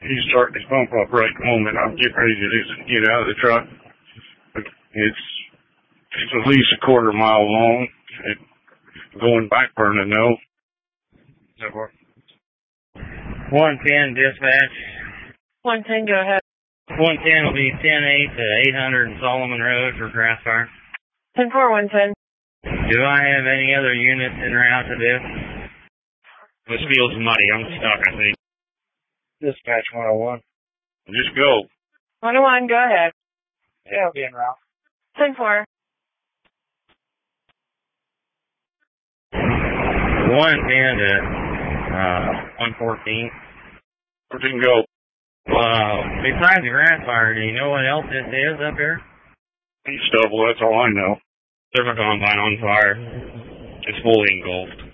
He's starting his pump up right at the moment. I'm getting ready to get out of the truck. It's at least a quarter mile long. Going back burning though. 110 dispatch. 110, go ahead. 110 will be 10-8 to 800 Solomon Road for grass fire. 10-4, 110. Do I have any other units en route to this? This field's muddy. I'm stuck, I think. Dispatch 101. Just go. 101, go ahead. Yeah, I'll be en route. 10-4. 110 to 114. 14, go. Besides the grass fire, do you know what else this is up here? Stubble, that's all I know. There's a combine on fire. It's fully engulfed.